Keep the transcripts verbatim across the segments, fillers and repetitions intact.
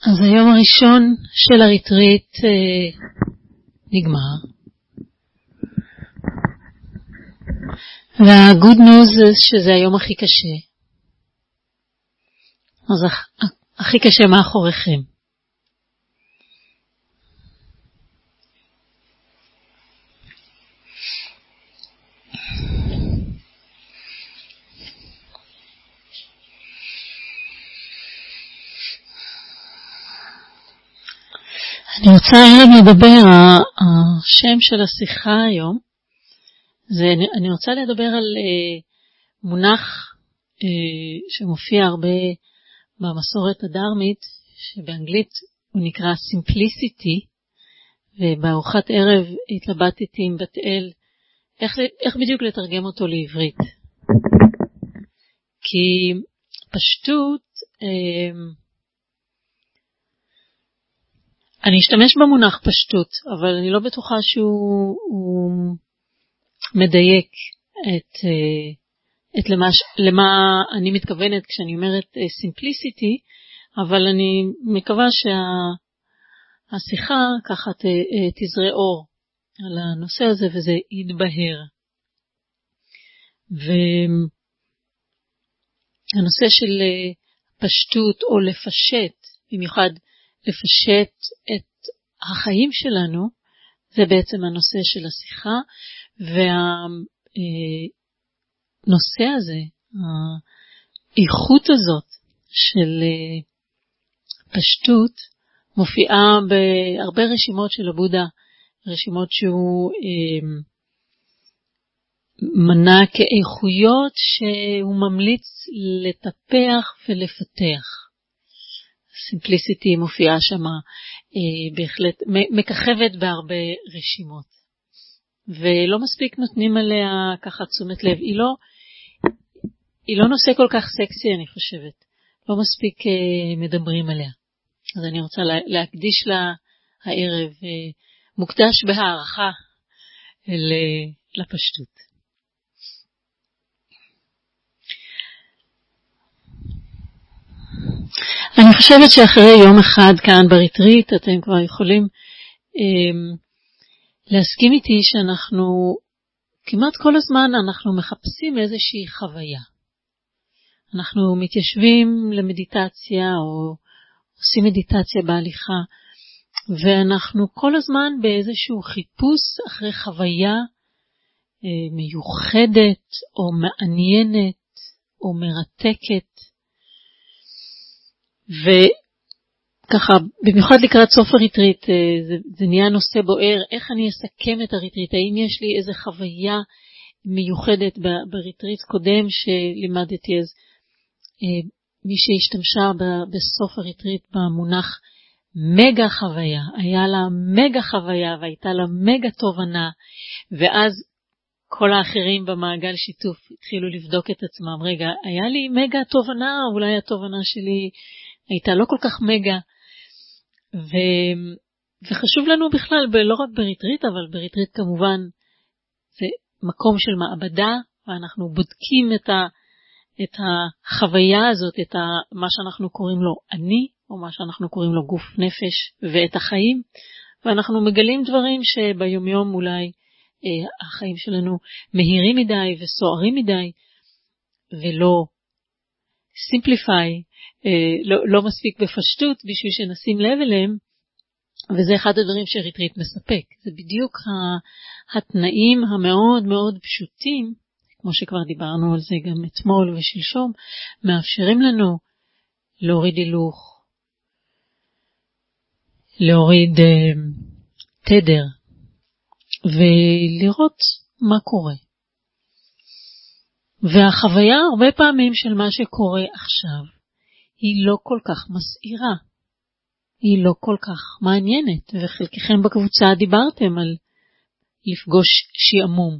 אז היום הראשון של הריטריט אה, נגמר. והגוד ניוז זה שזה היום הכי קשה. אז הכי קשה מאחוריכם. אני רוצה היום לדבר, השם של השיחה היום, זה, אני רוצה לדבר על אה, מונח אה, שמופיע הרבה במסורת הדרמית, שבאנגלית הוא נקרא simplicity, ובארוחת ערב התלבטתי עם בת אל, איך, איך בדיוק לתרגם אותו לעברית. כי פשטות, אה, אני אשתמש במונח פשטות, אבל אני לא בטוחה שהוא מדייק את, את למה, למה אני מתכוונת כשאני אומרת simplicity, אבל אני מקווה שהשיחה ככה תזרה אור על הנושא הזה וזה יתבהר. והנושא של פשטות או לפשט, במיוחד לפשט את החיים שלנו, זה בעצם הנושא של השיחה, והנושא הזה, האיכות הזאת של פשטות, מופיעה בהרבה רשימות של הבודה, רשימות שהוא מנה כאיכויות שהוא ממליץ לטפח ולפתח. סימפליסיטי מופיעה שמה אה, בהחלט מככבת בהרבה רשימות. ולא מספיק נותנים עליה ככה תשומת לב. היא לא, היא לא נושא כל כך סקסי, אני חושבת. לא מספיק אה, מדברים עליה. אז אני רוצה לה, להקדיש לה הערב אה, מוקדש בהערכה לפשטות. אני חושבת שאחרי יום אחד כאן בריטריט אתם כבר יכולים אה, להסכים איתי שאנחנו כמעט כל הזמן אנחנו מחפשים איזושהי חוויה. אנחנו מתיישבים למדיטציה או עושים מדיטציה בהליכה, ואנחנו כל הזמן באיזשהו חיפוש אחרי חוויה אה, מיוחדת או מעניינת או מרתקת. וככה, במיוחד לקראת סוף הריטריט, זה, זה נהיה נושא בוער, איך אני אסכם את הריטריט, האם יש לי איזו חוויה מיוחדת בריטריט קודם שלימדתי, אז מי שהשתמשה בסוף הריטריט במונח מגה חוויה, היה לה מגה חוויה והייתה לה מגה תובנה, ואז כל האחרים במעגל שיתוף התחילו לבדוק את עצמם, רגע, היה לי מגה תובנה, אולי התובנה שלי הייתה לא כל כך מגה, ו... וחשוב לנו בכלל, לא רק בריטריט, אבל בריטריט כמובן זה מקום של מעבדה, ואנחנו בודקים את, ה... את החוויה הזאת, את ה... מה שאנחנו קוראים לו אני, או מה שאנחנו קוראים לו גוף נפש, ואת החיים, ואנחנו מגלים דברים שביומיום אולי אה, החיים שלנו מהירים מדי וסוערים מדי, ולא סימפליפיי, לא, לא מספיק בפשטות בשביל שנשים לב אליהם, וזה אחד הדברים שריטריט מספק. זה בדיוק התנאים המאוד מאוד פשוטים, כמו שכבר דיברנו על זה גם אתמול ושלשום, מאפשרים לנו להוריד הילוך, להוריד uh, תדר, ולראות מה קורה. והחוויה הרבה פעמים של מה שקורה עכשיו, היא לא כל כך מסעירה, היא לא כל כך מעניינת, וחלקכם בקבוצה דיברתם על לפגוש שעמום.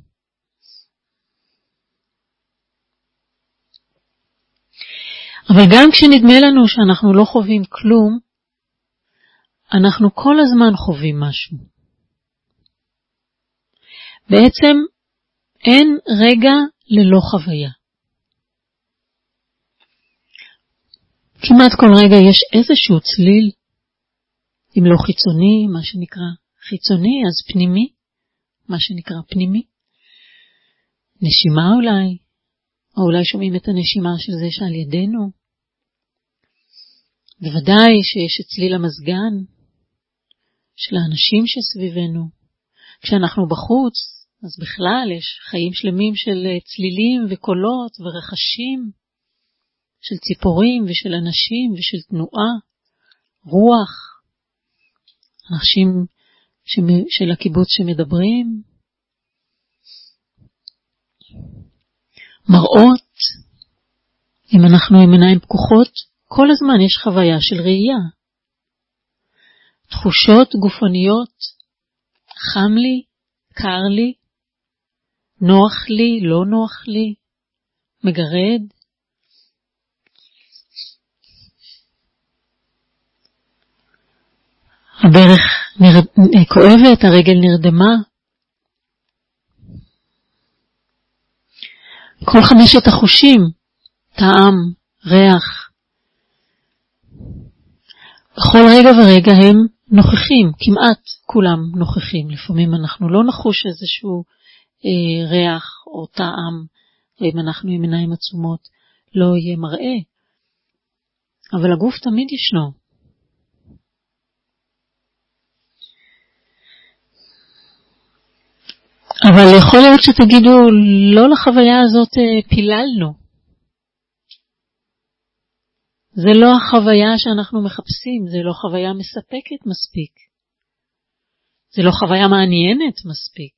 אבל גם כשנדמה לנו שאנחנו לא חווים כלום, אנחנו כל הזמן חווים משהו. בעצם אין רגע ללא חוויה. כמעט כל רגע יש איזשהו צליל, אם לא חיצוני, מה שנקרא חיצוני, אז פנימי, מה שנקרא פנימי. נשימה אולי, או אולי שומעים את הנשימה של זה שעל ידינו. בוודאי שיש את צליל המזגן של האנשים שסביבנו. כשאנחנו בחוץ, אז בכלל יש חיים שלמים של צלילים וקולות ורחשים, של ציפורים ושל אנשים ושל תנועה, רוח, אנשים של הקיבוץ שמדברים, מראות, אם אנחנו עם עיניים פקוחות, כל הזמן יש חוויה של ראייה. תחושות גופניות, חם לי, קר לי, נוח לי, לא נוח לי, מגרד. הברך נרד... כואבת, הרגל נרדמה. כל חמשת החושים, טעם, ריח, בכל רגע ורגע הם נוכחים, כמעט כולם נוכחים. לפעמים אנחנו לא נחוש איזשהו אה, ריח או טעם, ואם אנחנו עם עיניים עצומות לא יהיה מראה, אבל הגוף תמיד ישנו. אבל יכול להיות שתגידו, לא לחוויה הזאת פיללנו. זה לא החוויה שאנחנו מחפשים, זה לא חוויה מספקת מספיק. זה לא חוויה מעניינת מספיק.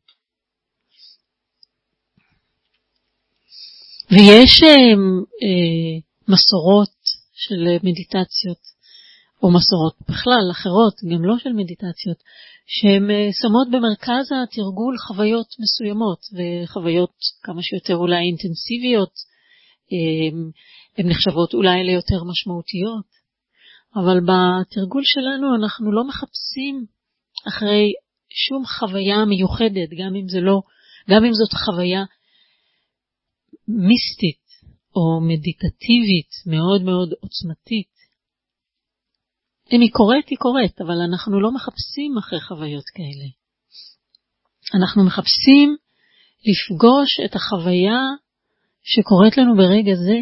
ויש אה, אה, מסורות של מדיטציות, או מסורות בכלל אחרות, גם לא של מדיטציות, שהן שמות במרכז התרגול חוויות מסוימות, וחוויות כמה שיותר אולי אינטנסיביות, הן נחשבות אולי ליותר משמעותיות. אבל בתרגול שלנו אנחנו לא מחפשים אחרי שום חוויה מיוחדת, גם אם זה לא, גם אם זאת חוויה מיסטית או מדיטטיבית מאוד מאוד עוצמתית. אם היא קורית, היא קורית, אבל אנחנו לא מחפשים אחרי חוויות כאלה. אנחנו מחפשים לפגוש את החוויה שקורית לנו ברגע זה,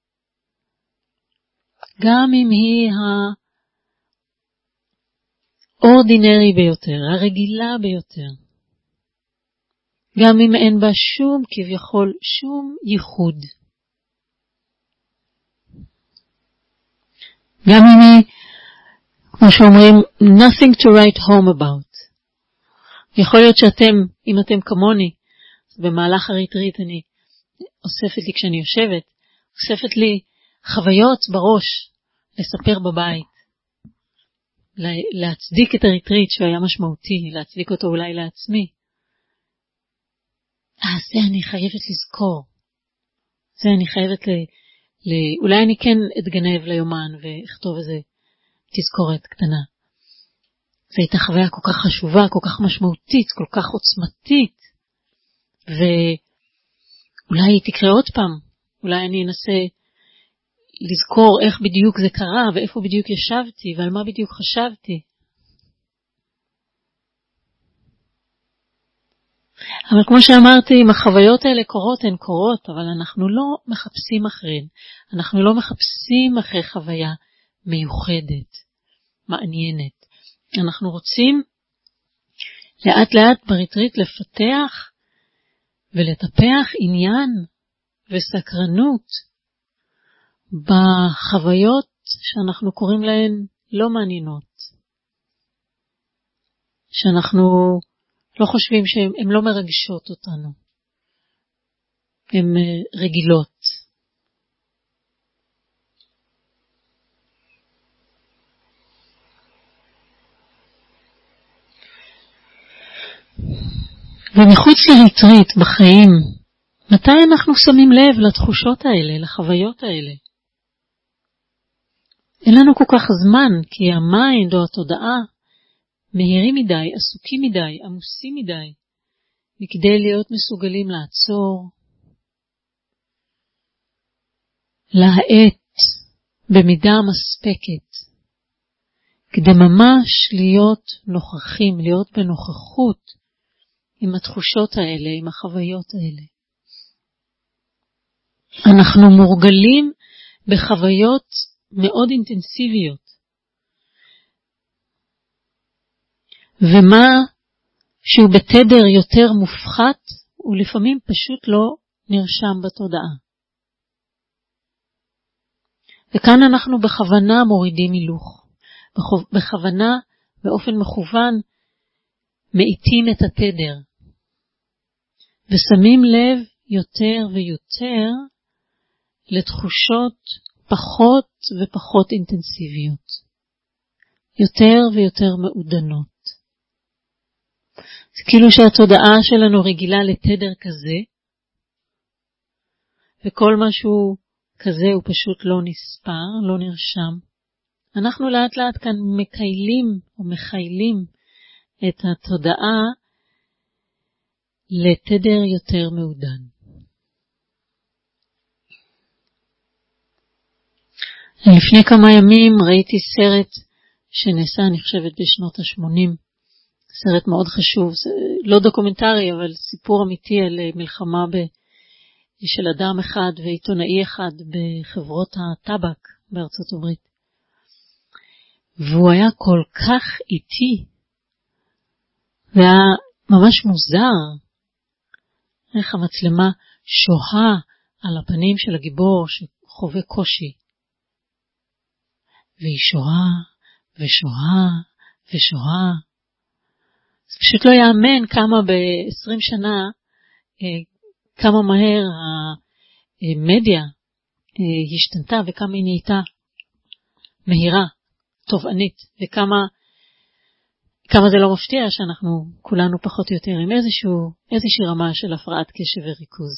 גם אם היא האורדינרי ביותר, הרגילה ביותר. גם אם אין בה שום, כביכול, שום ייחוד. גם אם היא, כמו שאומרים, nothing to write home about. יכול להיות שאתם, אם אתם כמוני, במהלך הריטריט אני אוספת לי כשאני יושבת, אוספת לי חוויות בראש לספר בבית, להצדיק את הריטריט שהיה משמעותי, להצדיק אותו אולי לעצמי. אה, זה אני חייבת לזכור. זה אני חייבת ל... ל... אולי אני כן אתגנב ליומן ואכתוב איזה תזכורת קטנה. זו הייתה חוויה כל כך חשובה, כל כך משמעותית, כל כך עוצמתית. ואולי היא תקרה עוד פעם. אולי אני אנסה לזכור איך בדיוק זה קרה, ואיפה בדיוק ישבתי, ועל מה בדיוק חשבתי. אבל כמו שאמרתי, אם החוויות האלה קורות, הן קורות, אבל אנחנו לא מחפשים אחריהן. אנחנו לא מחפשים אחרי חוויה מיוחדת, מעניינת. אנחנו רוצים לאט לאט בריטריט לפתח ולטפח עניין וסקרנות בחוויות שאנחנו קוראים להן לא מעניינות. שאנחנו לא חושבים שהן לא מרגשות אותנו. הן רגילות. ומחוץ לריטריט בחיים, מתי אנחנו שמים לב לתחושות האלה, לחוויות האלה? אין לנו כל כך זמן, כי המיינד או התודעה מהירים מדי, עסוקים מדי, עמוסים מדי, מכדי להיות מסוגלים לעצור, להאט במידה מספקת כדי ממש להיות נוכחים, להיות בנוכחות עם התחושות האלה, עם החוויות האלה. אנחנו מורגלים בחוויות מאוד אינטנסיביות. ומה שהוא בתדר יותר מופחת, הוא לפעמים פשוט לא נרשם בתודעה. וכאן אנחנו בכוונה מורידים הילוך. בכוונה, באופן מכוון, מאיטים את התדר. ושמים לב יותר ויותר לתחושות פחות ופחות אינטנסיביות. יותר ויותר מעודנות. זה כאילו שהתודעה שלנו רגילה לתדר כזה, וכל משהו כזה הוא פשוט לא נספר, לא נרשם. אנחנו לאט לאט כאן מקיילים או מחיילים את התודעה לתדר יותר מעודן. לפני כמה ימים ראיתי סרט שנעשה, אני חושבת, בשנות ה-שמונים. סרט מאוד חשוב, לא דוקומנטרי, אבל סיפור אמיתי על מלחמה ב... של אדם אחד ועיתונאי אחד בחברות הטבק בארצות הברית. והוא היה כל כך איטי, והיה ממש מוזר, איך המצלמה שוהה על הפנים של הגיבור שחווה קושי. והיא שוהה ושוהה ושוהה. זה פשוט לא יאמן כמה ב-עשרים שנה, כמה מהר המדיה השתנתה וכמה היא נהייתה מהירה, תובענית, וכמה כמה זה לא מפתיע שאנחנו כולנו פחות או יותר עם איזשהו, איזושהי רמה של הפרעת קשב וריכוז.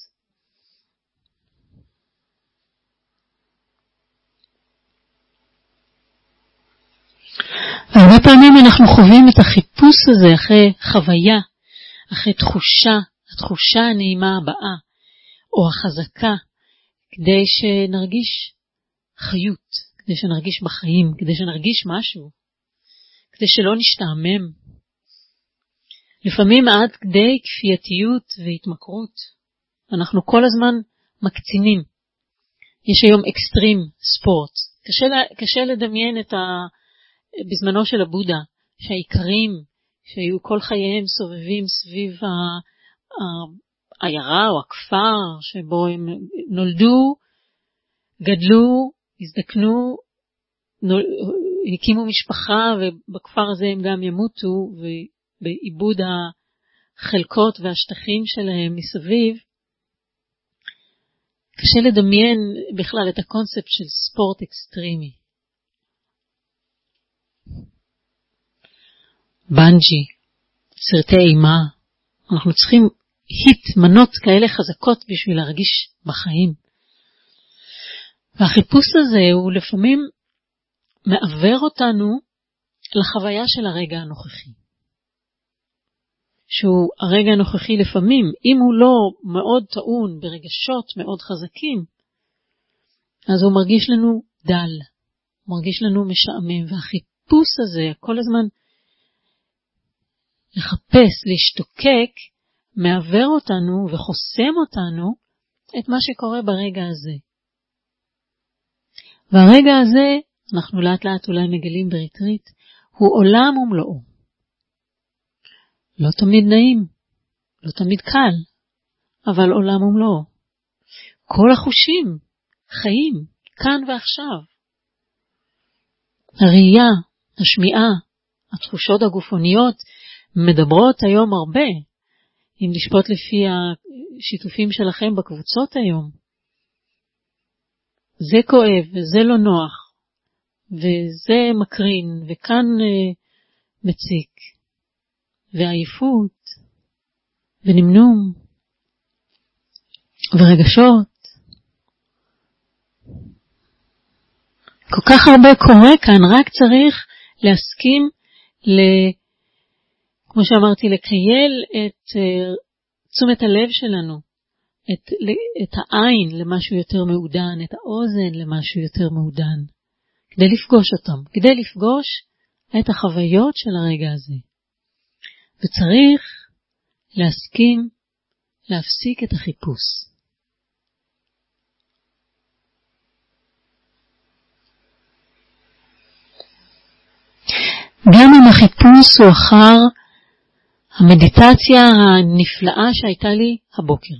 הרבה פעמים אנחנו חווים את החיפוש הזה אחרי חוויה, אחרי תחושה, התחושה הנעימה הבאה, או החזקה, כדי שנרגיש חיות, כדי שנרגיש בחיים, כדי שנרגיש משהו, כדי שלא נשתעמם. לפעמים עד כדי כפייתיות והתמכרות. אנחנו כל הזמן מקצינים. יש היום אקסטרים ספורט. קשה, קשה לדמיין את ה... בזמנו של הבודה, שהעיקרים שהיו כל חייהם סובבים סביב ה... העיירה או הכפר שבו הם נולדו, גדלו, הזדקנו, נול... הקימו משפחה, ובכפר הזה הם גם ימותו, ובעיבוד החלקות והשטחים שלהם מסביב. קשה לדמיין בכלל את הקונספט של ספורט אקסטרימי. בנג'י, סרטי אימה, אנחנו צריכים היט, מנות כאלה חזקות בשביל להרגיש בחיים. והחיפוש הזה הוא לפעמים מעבר אותנו לחוויה של הרגע הנוכחי. שהוא הרגע הנוכחי לפעמים, אם הוא לא מאוד טעון ברגשות מאוד חזקים, אז הוא מרגיש לנו דל, מרגיש לנו משעמם, והחיפוש הזה כל הזמן לחפש, להשתוקק, מעבר אותנו וחוסם אותנו את מה שקורה ברגע הזה. והרגע הזה, אנחנו לאט לאט אולי מגלים בריטריט, הוא עולם ומלואו. לא תמיד נעים, לא תמיד קל, אבל עולם ומלואו. כל החושים חיים, כאן ועכשיו. הראייה, השמיעה, התחושות הגופניות מדברות היום הרבה, אם לשפוט לפי השיתופים שלכם בקבוצות היום. זה כואב וזה לא נוח, וזה מקרין, וכאן uh, מציק, ועייפות, ונמנום, ורגשות. כל כך הרבה קורה כאן, רק צריך להסכים, ל... כמו שאמרתי, לקייל את uh, תשומת הלב שלנו, את, את העין למשהו יותר מעודן, את האוזן למשהו יותר מעודן, כדי לפגוש אותם, כדי לפגוש את החוויות של הרגע הזה. וצריך להסכים להפסיק את החיפוש. גם אם החיפוש הוא אחר המדיטציה הנפלאה שהייתה לי הבוקר.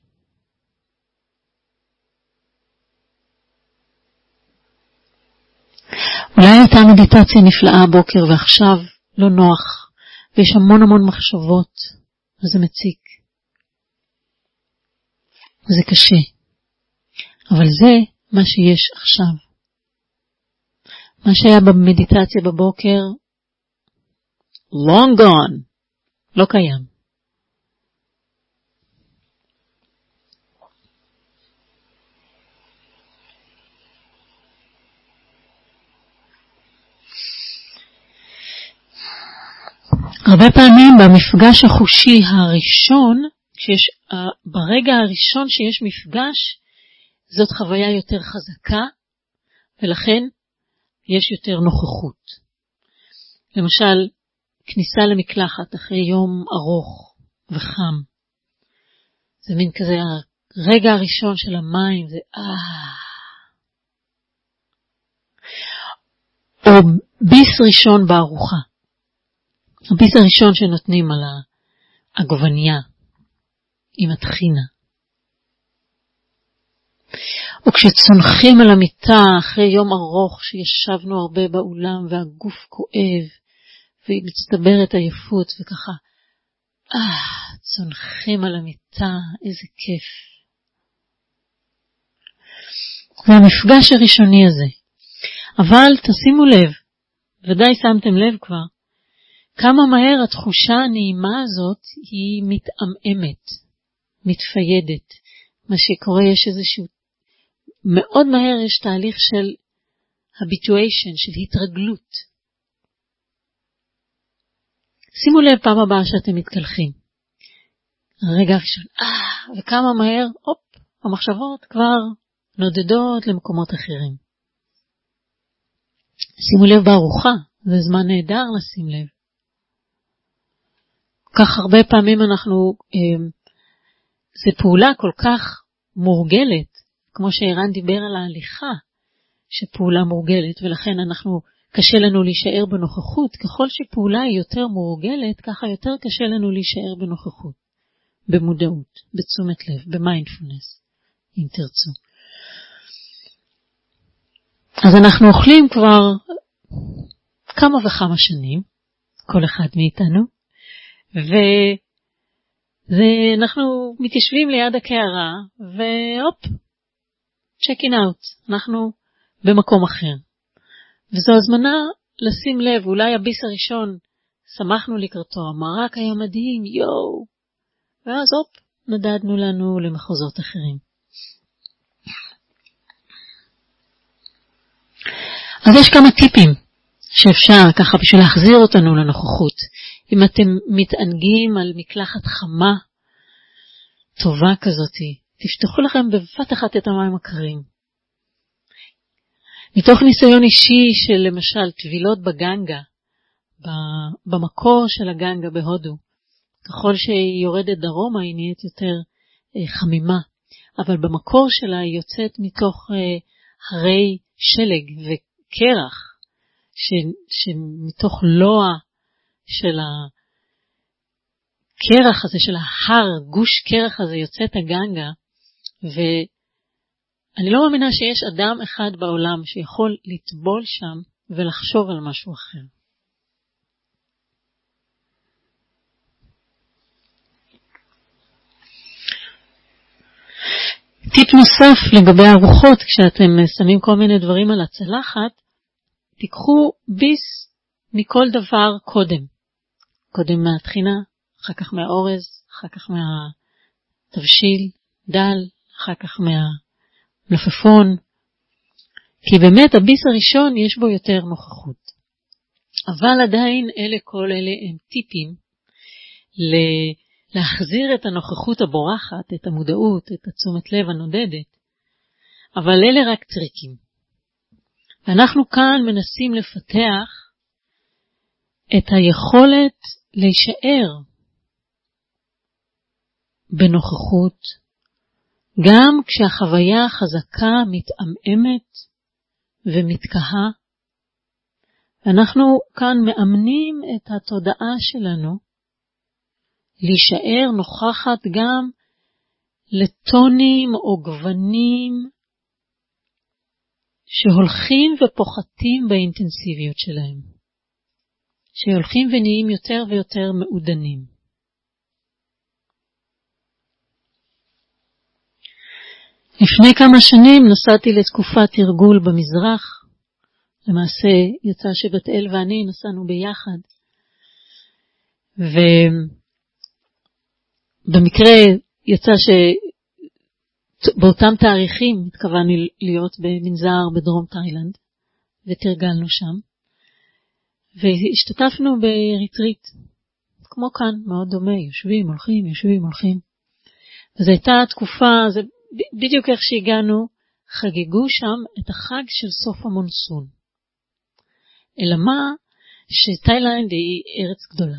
אולי הייתה מדיטציה נפלאה הבוקר ועכשיו לא נוח, ויש המון המון מחשבות, וזה מציק. וזה קשה. אבל זה מה שיש עכשיו. מה שהיה במדיטציה בבוקר, long gone, לא קיים. הרבה פעמים במפגש החושי הראשון, כשיש, ברגע הראשון שיש מפגש, זאת חוויה יותר חזקה, ולכן יש יותר נוכחות. למשל, כניסה למקלחת אחרי יום ארוך וחם. זה מין כזה, הרגע הראשון של המים, זה אה. או ביס ראשון בארוחה. הביס הראשון שנותנים על העגבניה עם הטחינה. או כשצונחים על המיטה אחרי יום ארוך שישבנו הרבה באולם והגוף כואב ומצטברת עייפות וככה, אה, צונחים על המיטה, איזה כיף. זה המפגש הראשוני הזה. אבל תשימו לב, ודאי שמתם לב כבר, כמה מהר התחושה הנעימה הזאת היא מתעממת, מתפיידת. מה שקורה, יש איזשהו, מאוד מהר יש תהליך של habituation, של התרגלות. שימו לב פעם הבאה שאתם מתקלחים. הרגע הראשון, אה, וכמה מהר, אופ, המחשבות כבר נודדות למקומות אחרים. שימו לב בארוחה, זה זמן נהדר לשים לב. כך הרבה פעמים אנחנו, זה פעולה כל כך מורגלת, כמו שאירן דיבר על ההליכה, שפעולה מורגלת, ולכן אנחנו, קשה לנו להישאר בנוכחות. ככל שפעולה היא יותר מורגלת, ככה יותר קשה לנו להישאר בנוכחות, במודעות, בתשומת לב, במיינדפולנס, אם תרצו. אז אנחנו אוכלים כבר כמה וכמה שנים, כל אחד מאיתנו, ואנחנו מתיישבים ליד הקערה, והופ, check in out, אנחנו במקום אחר. וזו הזמנה לשים לב, אולי הביס הראשון, שמחנו לקראתו, המרק היה מדהים, יואו, ואז הופ, נדדנו לנו למחוזות אחרים. אז יש כמה טיפים שאפשר ככה בשביל להחזיר אותנו לנוכחות. אם אתם מתענגים על מקלחת חמה, טובה כזאת, תפתחו לכם בבת אחת את המים הקרים. מתוך ניסיון אישי של למשל טבילות בגנגה, במקור של הגנגה בהודו, ככל שהיא יורדת דרומה היא נהיית יותר אה, חמימה, אבל במקור שלה היא יוצאת מתוך אה, הרי שלג וקרח, ש, שמתוך לוע של הקרח הזה, של ההר, גוש קרח הזה יוצאת הגנגה, ואני לא מאמינה שיש אדם אחד בעולם שיכול לטבול שם ולחשוב על משהו אחר. טיפ נוסף לגבי ארוחות, כשאתם שמים כל מיני דברים על הצלחת, תיקחו ביס מכל דבר קודם. קודם מהטחינה, אחר כך מהאורז, אחר כך מהתבשיל, דל, אחר כך מהמלפפון. כי באמת הביס הראשון יש בו יותר נוכחות. אבל עדיין אלה כל אלה הם טיפים ל... להחזיר את הנוכחות הבורחת, את המודעות, את התשומת לב הנודדת. אבל אלה רק טריקים. ואנחנו כאן מנסים לפתח את היכולת להישאר בנוכחות, גם כשהחוויה חזקה, מתעממת ומתקהה. אנחנו כאן מאמנים את התודעה שלנו להישאר נוכחת גם לטונים או גוונים שהולכים ופוחתים באינטנסיביות שלהם, שהולכים ונהיים יותר ויותר מעודנים. לפני כמה שנים נסעתי לתקופת תרגול במזרח. למעשה יצא שבת אל ואני נסענו ביחד, ובמקרה יצא שבאותם תאריכים התכוונו להיות במנזר בדרום תאילנד, ותרגלנו שם, והשתתפנו בריטריט, כמו כאן, מאוד דומה, יושבים, הולכים, יושבים, הולכים. וזו הייתה תקופה, זה בדיוק איך שהגענו, חגגו שם את החג של סוף המונסון. אלא מה, שתאילנד היא ארץ גדולה,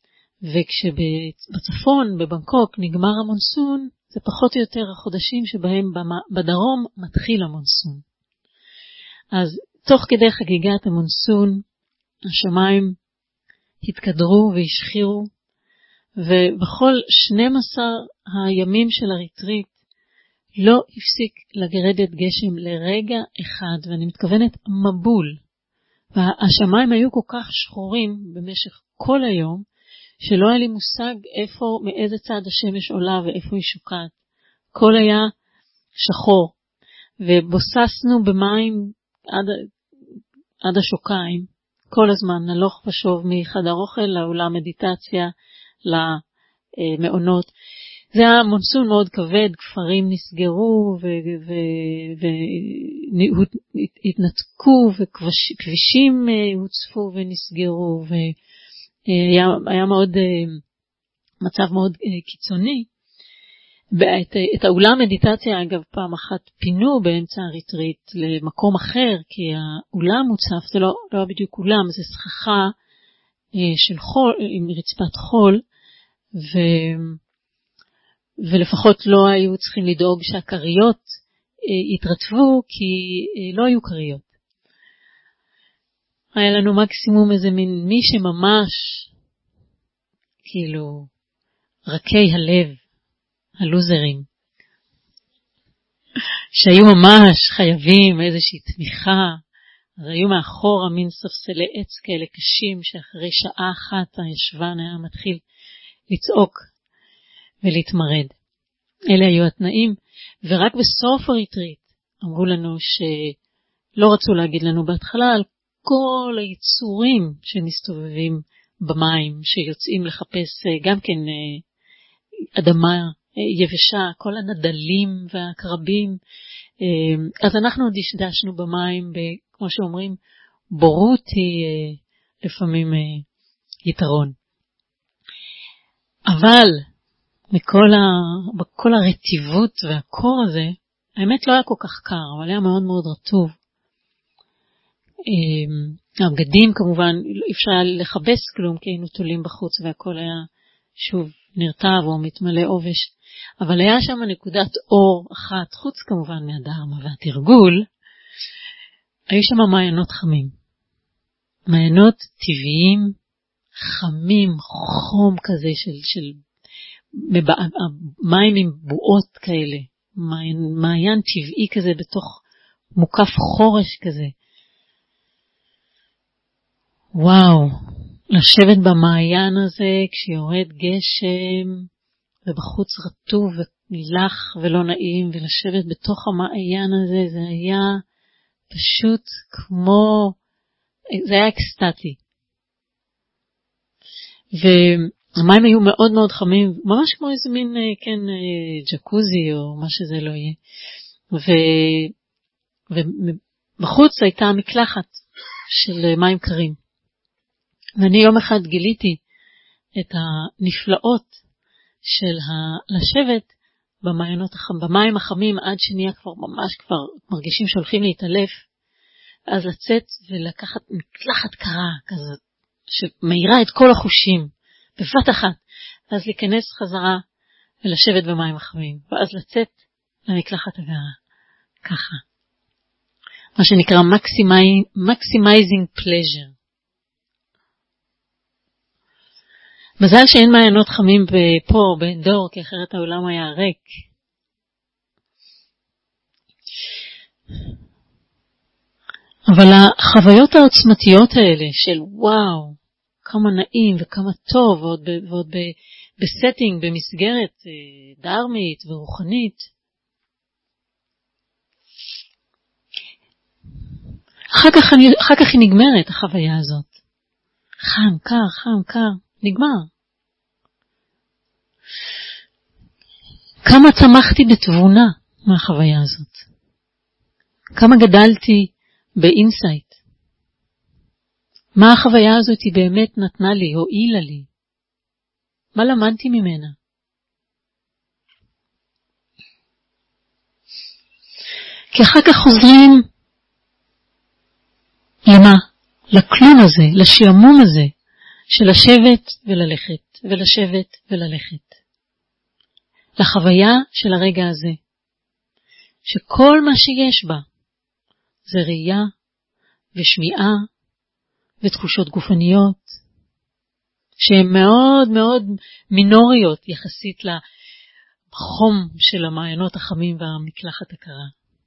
וכשבצפון, בבנקוק, נגמר המונסון, זה פחות או יותר החודשים שבהם בדרום מתחיל המונסון. אז תוך כדי חגיגת המונסון, השמיים התקדרו והשחירו, ובכל שנים עשר הימים של הריטריט לא הפסיק לגרדת גשם לרגע אחד, ואני מתכוונת מבול. והשמיים היו כל כך שחורים במשך כל היום, שלא היה לי מושג איפה, מאיזה צד השמש עולה ואיפה היא שוקעת. הכל היה שחור, ובוססנו במים עד, עד השוקיים, כל הזמן נלוך ושוב מחדר אוכל לאולם מדיטציה, למעונות. זה היה מונסון מאוד כבד, כפרים נסגרו והתנתקו, וכבישים הוצפו ונסגרו, והיה מאוד, מצב מאוד קיצוני. את, את האולם מדיטציה, אגב, פעם אחת פינו באמצע הריטריט למקום אחר, כי האולם מוצף, זה לא, לא בדיוק אולם, זה סככה של חול, עם רצפת חול, ו... ולפחות לא היו צריכים לדאוג שהקריות יתרטבו, כי לא היו קריות. היה לנו מקסימום איזה מין מי שממש, כאילו, רקי הלב, הלוזרים, שהיו ממש חייבים איזושהי תמיכה, אז היו מאחורה מין ספסלי עץ כאלה קשים, שאחרי שעה אחת הישבן היה מתחיל לצעוק ולהתמרד. אלה היו התנאים, ורק בסוף הריטריט אמרו לנו שלא רצו להגיד לנו בהתחלה על כל היצורים שמסתובבים במים, שיוצאים לחפש גם כן אדמה יבשה, כל הנדלים והקרבים. אז אנחנו דשדשנו במים, כמו שאומרים, בורות היא לפעמים יתרון. אבל מכל ה... בכל הרטיבות והקור הזה, האמת לא היה כל כך קר, אבל היה מאוד מאוד רטוב. הבגדים כמובן, אפשר לחבס כלום, כי היינו תולים בחוץ והכל היה שוב נרטב או מתמלא עובש. אבל היה שם נקודת אור אחת, חוץ כמובן מהדרמה והתרגול, היו שם מעיינות חמים. מעיינות טבעיים, חמים, חום כזה של, של מים עם בועות כאלה, מעיין, מעיין טבעי כזה בתוך מוקף חורש כזה. וואו, לשבת במעיין הזה כשיורד גשם ובחוץ רטוב ולח ולא נעים, ולשבת בתוך המעיין הזה, זה היה פשוט כמו, זה היה אקסטטי. והמים היו מאוד מאוד חמים, ממש כמו איזה מין, כן, ג'קוזי או מה שזה לא יהיה. ו... ובחוץ הייתה מקלחת של מים קרים. ואני יום אחד גיליתי את הנפלאות של ה... לשבת במעיינות, במים החמים, עד שנהיה כבר ממש כבר מרגישים שהולכים להתעלף, אז לצאת ולקחת מקלחת קרה כזאת, שמאירה את כל החושים בבת אחת, ואז להיכנס חזרה ולשבת במים החמים, ואז לצאת למקלחת הגרה, ככה. מה שנקרא maximizing pleasure. מזל שאין מעיינות חמים פה, באנדור, כי אחרת העולם היה ריק. אבל החוויות העוצמתיות האלה של וואו, כמה נעים וכמה טוב, ועוד, ב, ועוד ב, בסטינג, במסגרת אה, דרמית ורוחנית, אחר כך, אני, אחר כך היא נגמרת, החוויה הזאת. חם, קר, חם, קר, נגמר. כמה צמחתי בתבונה מהחוויה הזאת. כמה גדלתי באינסייט. מה החוויה הזאת היא באמת נתנה לי, הועילה לי. מה למדתי ממנה? כי אחר כך חוזרים למה? לכלום הזה, לשעמום הזה, של לשבת וללכת, ולשבת וללכת. לחוויה של הרגע הזה, שכל מה שיש בה, זה ראייה ושמיעה ותחושות גופניות, שהן מאוד מאוד מינוריות יחסית לחום של המעיינות החמים והמקלחת הקרה.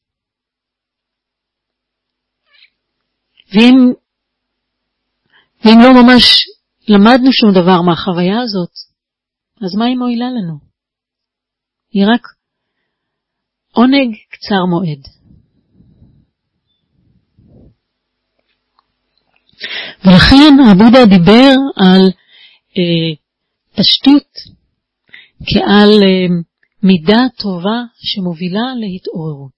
ואם, ואם לא ממש למדנו שום דבר מהחוויה הזאת, אז מה היא מועילה לנו? היא רק עונג קצר מועד. ולכן הבודה דיבר על אה, פשטות כעל אה, מידה טובה שמובילה להתעוררות.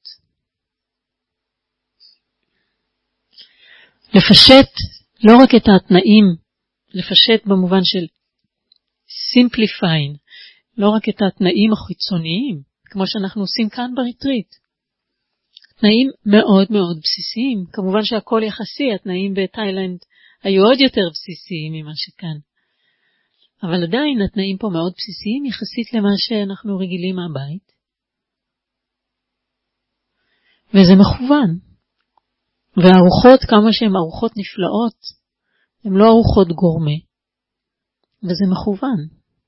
לפשט לא רק את התנאים, לפשט במובן של simplifying, לא רק את התנאים החיצוניים, כמו שאנחנו עושים כאן בריטריט. תנאים מאוד מאוד בסיסיים, כמובן שהכל יחסי, התנאים בתאילנד היו עוד יותר בסיסיים ממה שכאן. אבל עדיין התנאים פה מאוד בסיסיים יחסית למה שאנחנו רגילים מהבית. וזה מכוון. והארוחות, כמה שהן ארוחות נפלאות, הן לא ארוחות גורמה. וזה מכוון.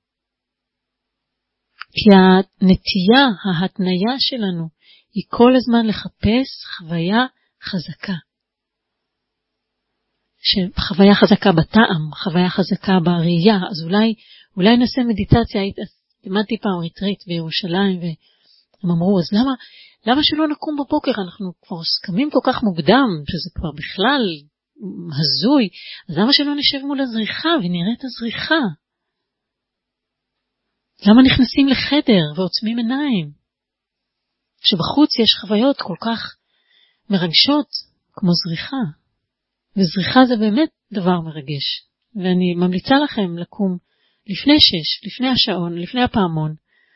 כי הנטייה, ההתניה שלנו, היא כל הזמן לחפש חוויה חזקה. חוויה חזקה בטעם, חוויה חזקה בראייה. אז אולי, אולי נעשה מדיטציה. למדתי פעם ריטריט בירושלים, והם אמרו, אז למה, למה שלא נקום בבוקר? אנחנו כבר קמים כל כך מוקדם, שזה כבר בכלל הזוי. אז למה שלא נשב מול הזריחה ונראה את הזריחה? למה נכנסים לחדר ועוצמים עיניים? כשבחוץ יש חוויות כל כך מרגשות כמו זריחה. וזריחה זה באמת דבר מרגש. ואני ממליצה לכם לקום לפני שש, לפני השעון, לפני הפעמון,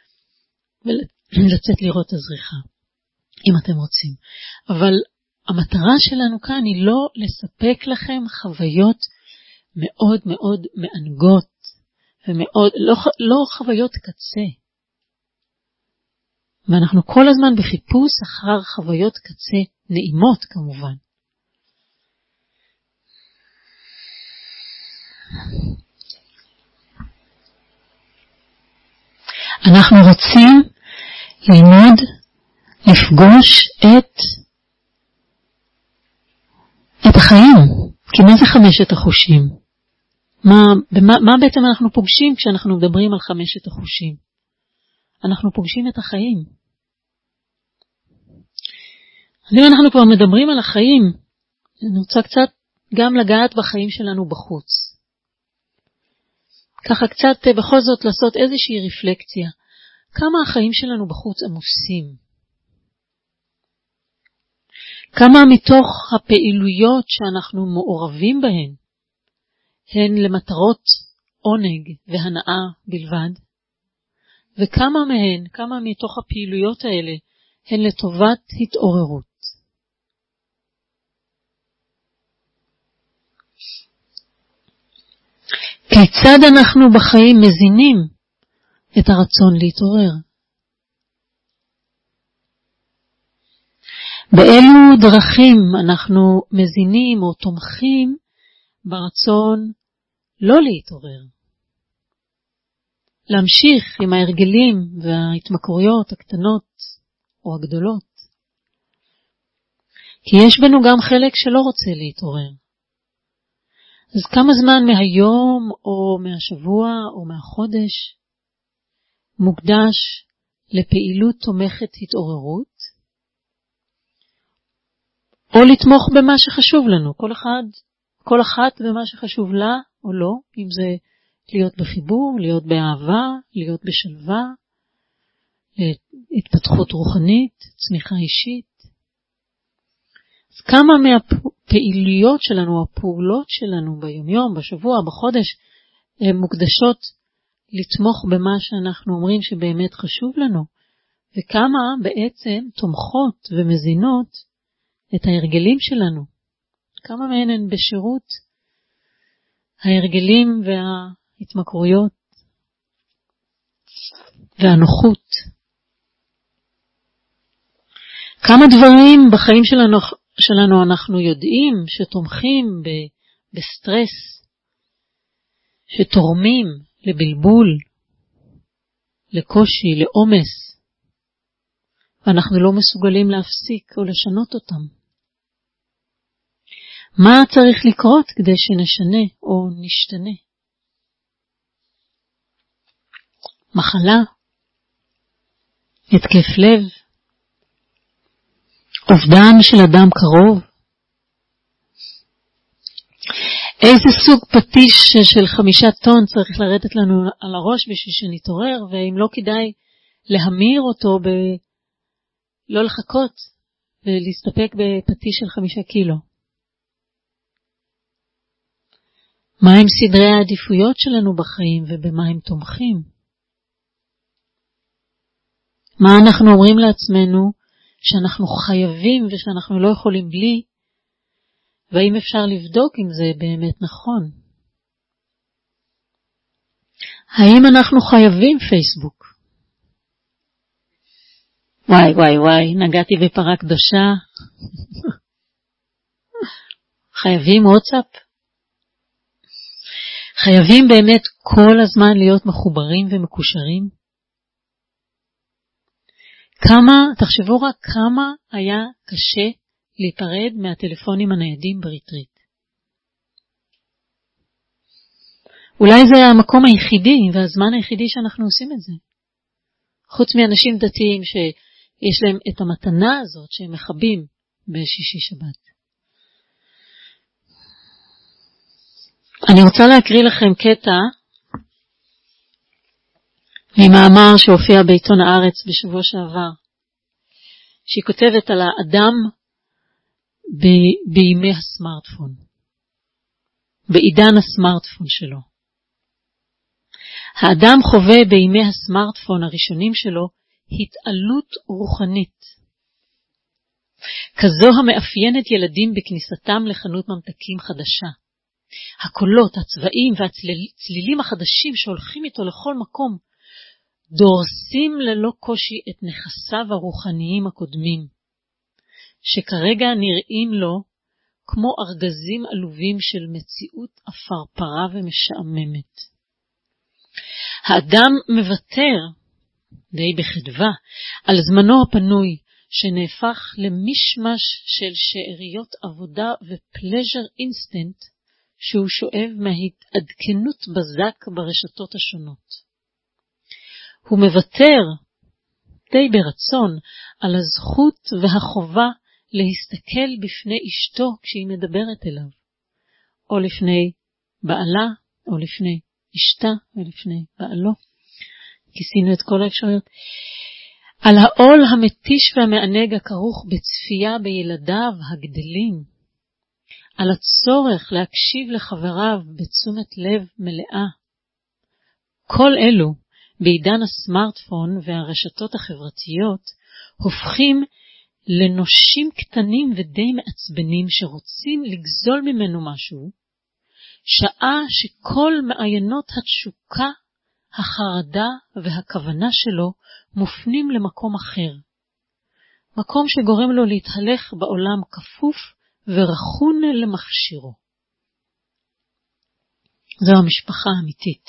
ולצאת לראות את הזריחה, אם אתם רוצים. אבל המטרה שלנו כאן היא לא לספק לכם חוויות מאוד מאוד מענגות, ומאוד, לא, לא חוויות קצה. ואנחנו כל הזמן בחיפוש אחר חוויות קצה נעימות כמובן. אנחנו רוצים ללמוד לפגוש את את החיים. כי מה זה חמשת החושים? מה, במה, מה בעצם אנחנו פוגשים כשאנחנו מדברים על חמשת החושים? אנחנו פוגשים את החיים. אז אם אנחנו כבר מדברים על החיים, אני רוצה קצת גם לגעת בחיים שלנו בחוץ. ככה קצת בכל זאת לעשות איזושהי רפלקציה. כמה החיים שלנו בחוץ עמוסים? כמה מתוך הפעילויות שאנחנו מעורבים בהן, הן למטרות עונג והנאה בלבד? וכמה מהן, כמה מתוך הפעילויות האלה, הן לטובת התעוררות? כיצד אנחנו בחיים מזינים את הרצון להתעורר? באילו דרכים אנחנו מזינים או תומכים ברצון לא להתעורר? להמשיך עם ההרגלים וההתמכרויות הקטנות או הגדולות. כי יש בנו גם חלק שלא רוצה להתעורר. אז כמה זמן מהיום או מהשבוע או מהחודש מוקדש לפעילות תומכת התעוררות, או לתמוך במה שחשוב לנו, כל אחד, כל אחת במה שחשוב לה או לא, אם זה להיות בחיבור, להיות באהבה, להיות בשלווה, התפתחות רוחנית, צמיחה אישית. אז כמה מהפעילויות שלנו, הפעולות שלנו ביומיום, בשבוע, בחודש, הן מוקדשות לתמוך במה שאנחנו אומרים שבאמת חשוב לנו, וכמה בעצם תומכות ומזינות את ההרגלים שלנו. כמה מהן הן בשירות ההרגלים וההתמכרויות והנוחות. כמה דברים בחיים שלנו, שלנו אנחנו יודעים שתומכים ב, בסטרס, שתורמים לבלבול, לקושי, לעומס, ואנחנו לא מסוגלים להפסיק או לשנות אותם. מה צריך לקרות כדי שנשנה או נשתנה? מחלה, התקף לב, אובדן של אדם קרוב. איזה סוג פטיש של חמישה טון צריך לרדת לנו על הראש בשביל שנתעורר, ואם לא כדאי להמיר אותו ב... לא לחכות ולהסתפק בפטיש של חמישה קילו. מה הם סדרי העדיפויות שלנו בחיים ובמה הם תומכים? מה אנחנו אומרים לעצמנו שאנחנו חייבים ושאנחנו לא יכולים בלי, והאם אפשר לבדוק אם זה באמת נכון? האם אנחנו חייבים פייסבוק? וואי וואי וואי, נגעתי בפרה קדושה. חייבים וואטסאפ? חייבים באמת כל הזמן להיות מחוברים ומקושרים? כמה, תחשבו רק כמה היה קשה להיפרד מהטלפונים הניידים בריטריט. אולי זה המקום היחידי והזמן היחידי שאנחנו עושים את זה. חוץ מאנשים דתיים שיש להם את המתנה הזאת שהם מחבים בשישי שבת. אני רוצה להקריא לכם קטע ממאמר שהופיע בעיתון הארץ בשבוע שעבר, שהיא כותבת על האדם ב- בימי הסמארטפון, בעידן הסמארטפון שלו. האדם חווה בימי הסמארטפון הראשונים שלו התעלות רוחנית, כזו המאפיינת ילדים בכניסתם לחנות ממתקים חדשה. הקולות, הצבעים והצלילים החדשים שהולכים איתו לכל מקום, דורסים ללא קושי את נכסיו הרוחניים הקודמים, שכרגע נראים לו כמו ארגזים עלובים של מציאות אפרפרה ומשעממת. האדם מוותר, די בחדווה, על זמנו הפנוי, שנהפך למשמש של שאריות עבודה ופלז'ר אינסטנט, שהוא שואב מהתעדכנות בזק ברשתות השונות. הוא מוותר, די ברצון, על הזכות והחובה להסתכל בפני אשתו כשהיא מדברת אליו, או לפני בעלה, או לפני אשתה, ולפני בעלו. כיסינו את כל האפשרויות. על העול המתיש והמענג הכרוך בצפייה בילדיו הגדלים, על הצורך להקשיב לחבריו בתשומת לב מלאה. כל אלו, בעידן הסמארטפון והרשתות החברתיות, הופכים לנושים קטנים ודי מעצבנים שרוצים לגזול ממנו משהו, שעה שכל מעיינות התשוקה, החרדה והכוונה שלו מופנים למקום אחר. מקום שגורם לו להתהלך בעולם כפוף ורחון למכשירו. זו המשפחה האמיתית.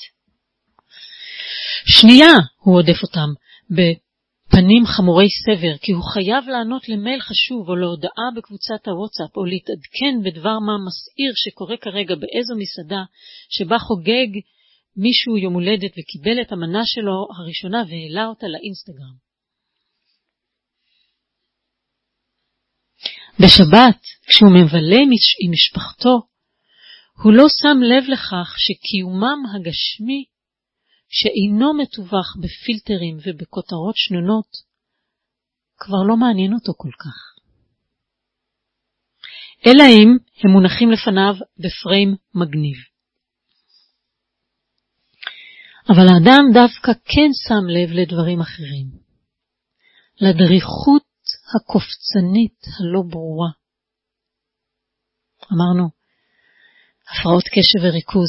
שנייה, הוא עודף אותם בפנים חמורי סבר, כי הוא חייב לענות למייל חשוב או להודעה בקבוצת הוואטסאפ, או להתעדכן בדבר מה מסעיר שקורה כרגע באיזו מסעדה שבה חוגג מישהו יום הולדת וקיבל את המנה שלו הראשונה והעלה אותה לאינסטגרם. בשבת, כשהוא מבלה עם משפחתו, הוא לא שם לב לכך שקיומם הגשמי, שאינו מתווך בפילטרים ובכותרות שנונות, כבר לא מעניין אותו כל כך. אלא אם הם מונחים לפניו בפריים מגניב. אבל האדם דווקא כן שם לב לדברים אחרים. לדריכות הקופצנית הלא ברורה. אמרנו, הפרעות קשב וריכוז.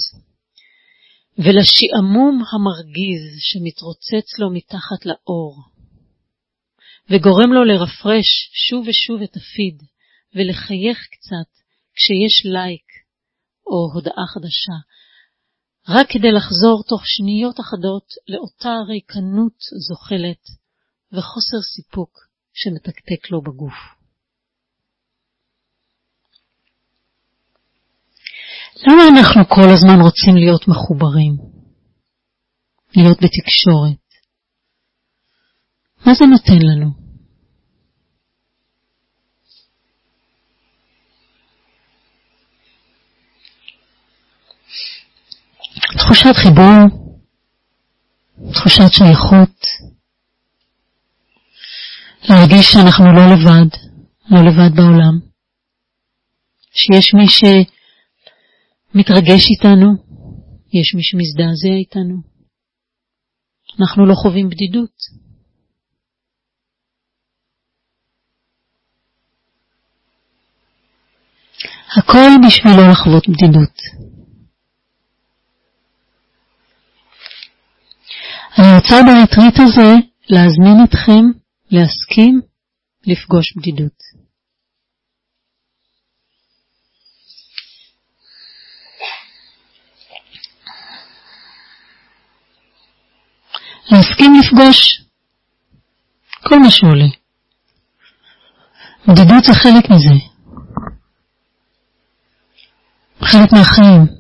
ולשעמום המרגיז שמתרוצץ לו מתחת לאור. וגורם לו לרפרש שוב ושוב את הפיד, ולחייך קצת כשיש לייק או הודעה חדשה. רק כדי לחזור תוך שניות אחדות לאותה ריקנות זוחלת וחוסר סיפוק שמתקתק לו בגוף. למה אנחנו כל הזמן רוצים להיות מחוברים? להיות בתקשורת? מה זה נותן לנו? תחושת חיבור, תחושת שייכות, להרגיש שאנחנו לא לבד, לא לבד בעולם, שיש מי שמתרגש איתנו, יש מי שמזדעזע איתנו, אנחנו לא חווים בדידות. הכל בשביל לא לחוות בדידות. אני רוצה בריטריט הזה להזמין אתכם להסכים לפגוש בדידות. להסכים לפגוש כל מה שעולה. בדידות זה חלק מזה. חלק מהחיים.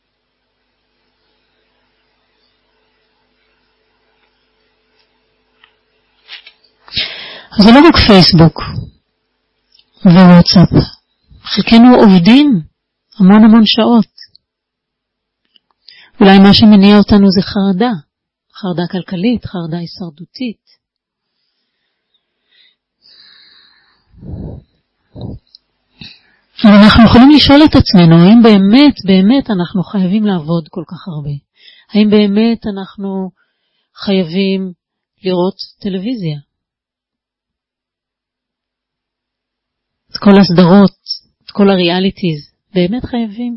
זה לא רק פייסבוק ווואטסאפ. חלקנו עובדים המון המון שעות. אולי מה שמניע אותנו זה חרדה. חרדה כלכלית, חרדה הישרדותית. אבל אנחנו יכולים לשאול את עצמנו, האם באמת, באמת אנחנו חייבים לעבוד כל כך הרבה? האם באמת אנחנו חייבים לראות טלוויזיה? את כל הסדרות, את כל הריאליטיז, באמת חייבים?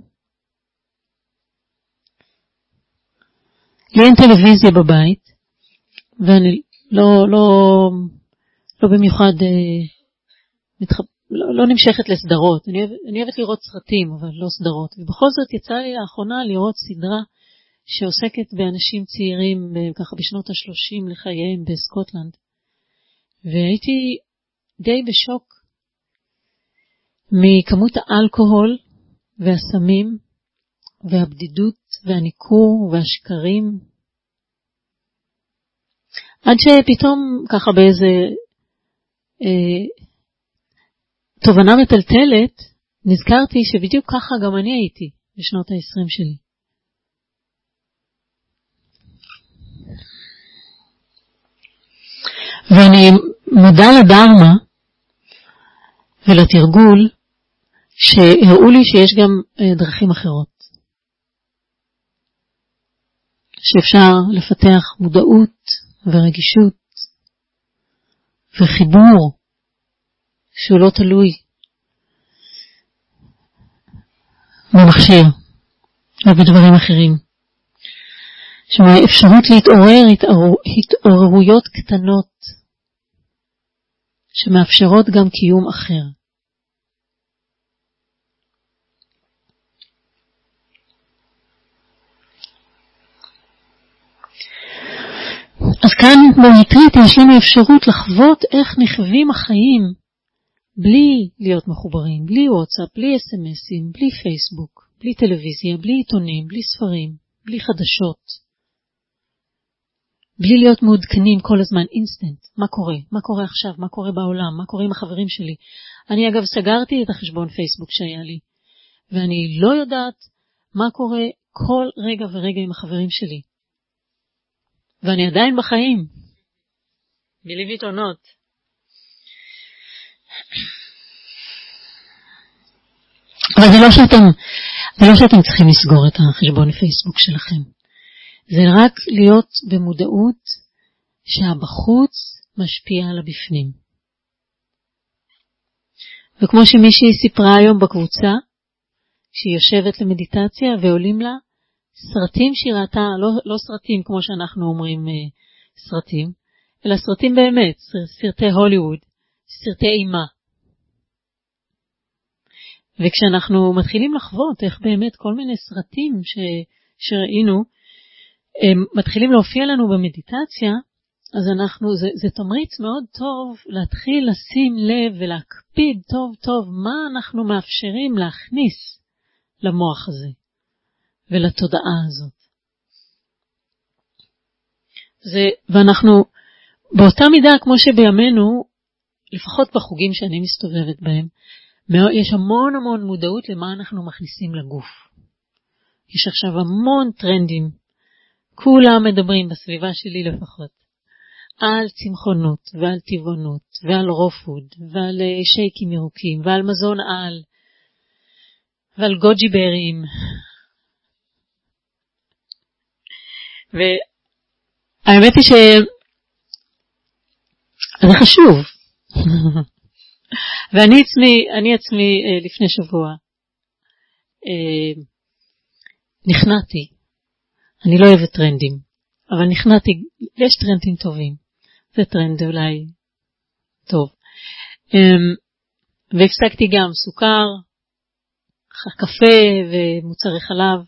לי אין טלוויזיה בבית, ואני לא, לא, לא במיוחד אה, מתחב... לא, לא נמשכת לסדרות. אני, אוהב, אני אוהבת לראות סרטים, אבל לא סדרות. ובכל זאת יצא לי לאחרונה לראות סדרה שעוסקת באנשים צעירים, ככה בשנות השלושים לחייהם בסקוטלנד. והייתי די בשוק מכמות האלכוהול והסמים והבדידות והניקור והשקרים. עד שפתאום ככה באיזה אה, תובנה מטלטלת, נזכרתי שבדיוק ככה גם אני הייתי בשנות ה-עשרים שלי. ואני מודה לדרמה ולתרגול שהראו לי שיש גם דרכים אחרות. שאפשר לפתח מודעות ורגישות וחיבור שהוא לא תלוי במכשיר, ובדברים אחרים. שמע, אפשרות להתעורר התעורר, התעוררויות קטנות שמאפשרות גם קיום אחר. אז כאן בריטריט יש לנו אפשרות לחוות איך נחווים החיים בלי להיות מחוברים, בלי וואטסאפ, בלי אס-אמסים, בלי פייסבוק, בלי טלוויזיה, בלי עיתונים, בלי ספרים, בלי חדשות. בלי להיות מעודכנים כל הזמן, אינסטנט, מה קורה, מה קורה עכשיו, מה קורה בעולם, מה קורה עם החברים שלי. אני אגב סגרתי את החשבון פייסבוק שהיה לי, ואני לא יודעת מה קורה כל רגע ורגע עם החברים שלי. ואני עדיין בחיים. בלי עיתונות. אבל זה לא שאתם, זה לא שאתם צריכים לסגור את החשבון פייסבוק שלכם. זה רק להיות במודעות שהבחוץ משפיע על הבפנים. וכמו שמישהי סיפרה היום בקבוצה, שהיא יושבת למדיטציה ועולים לה סרטים שהיא ראתה, לא, לא סרטים כמו שאנחנו אומרים סרטים, אלא סרטים באמת, סרטי הוליווד, סרטי אימה. וכשאנחנו מתחילים לחוות איך באמת כל מיני סרטים ש, שראינו, הם מתחילים להופיע לנו במדיטציה, אז אנחנו, זה, זה תמריץ מאוד טוב להתחיל לשים לב ולהקפיד טוב טוב מה אנחנו מאפשרים להכניס למוח הזה ולתודעה הזאת. זה, ואנחנו באותה מידה כמו שבימינו, לפחות בחוגים שאני מסתובבת בהם, יש המון המון מודעות למה אנחנו מכניסים לגוף. יש עכשיו המון טרנדים, כולם מדברים בסביבה שלי לפחות, על צמחונות ועל טבעונות ועל רופוד ועל שייקים ירוקים ועל מזון על ועל גוג'י ברים. והאמת היא שזה חשוב. ואני עצמי, אני עצמי לפני שבוע נכנעתי. אני לא אוהבת טרנדים, אבל נכנעתי, יש טרנדים טובים. זה טרנד אולי טוב. והפסקתי גם סוכר, קפה ומוצרי חלב.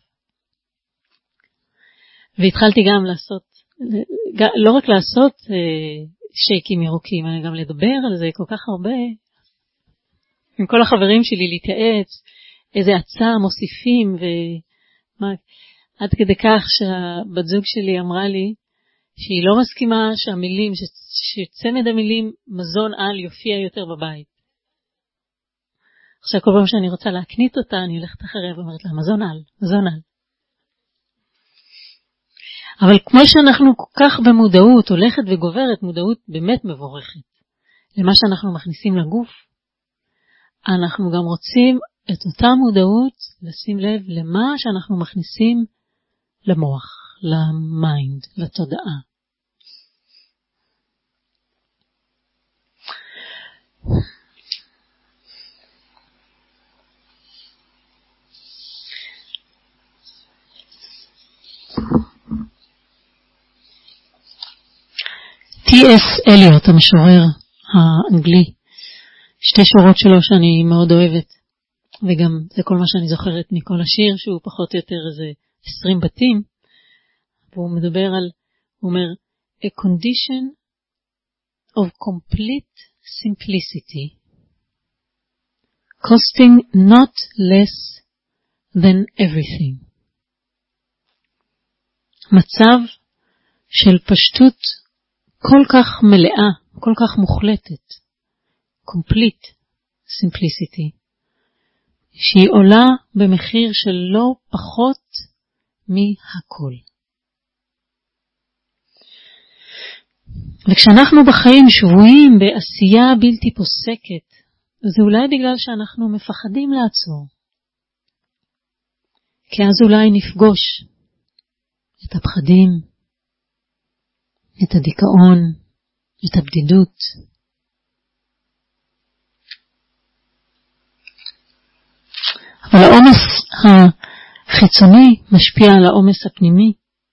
והתחלתי גם לעשות, לא רק לעשות שייקים ירוקים, אלא גם לדבר על זה כל כך הרבה. עם כל החברים שלי להתייעץ, איזה הצעה מוסיפים, ומה, עד כדי כך שהבת זוג שלי אמרה לי, שהיא לא מסכימה שהמילים, שצמד המילים מזון על יופיע יותר בבית. עכשיו כל פעם שאני רוצה להקנית אותה, אני הולכת אחריה ואומרת לה, מזון על, מזון על. אבל כמו שאנחנו כל כך במודעות, הולכת וגוברת, מודעות באמת מבורכת, למה שאנחנו מכניסים לגוף, אנחנו גם רוצים את אותה מודעות לשים לב למה שאנחנו מכניסים למוח, למיינד, לתודעה. טי אס אליוט, המשורר האנגלי, שתי שורות שלו שאני מאוד אוהבת, וגם זה כל מה שאני זוכרת מכל השיר, שהוא פחות או יותר איזה עשרים בתים, והוא מדבר על, הוא אומר, a condition of complete simplicity, costing not less than everything. מצב של פשטות כל כך מלאה, כל כך מוחלטת, complete simplicity, שהיא עולה במחיר של לא פחות מהכל. וכשאנחנו בחיים שבויים בעשייה בלתי פוסקת, זה אולי בגלל שאנחנו מפחדים לעצור. כי אז אולי נפגוש את הפחדים, את הדיכאון, את הבדידות. אבל העומס חיצוני משפיע על העומס הפנימי.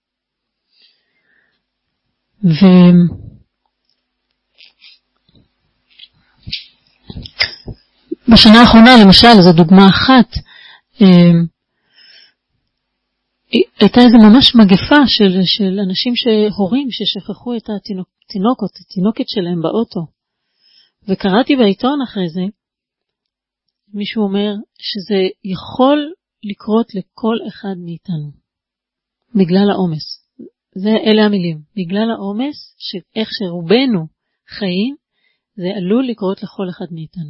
ובשנה האחרונה, למשל, זו דוגמה אחת, הייתה איזו ממש מגפה של, של אנשים שהורים ששכחו את התינוק או את התינוקת שלהם באוטו. וקראתי בעיתון אחרי זה, מישהו אומר שזה יכול לקרות לכל אחד מאיתנו, בגלל העומס. זה, אלה המילים. בגלל העומס, שאיך שרובנו חיים, זה עלול לקרות לכל אחד מאיתנו.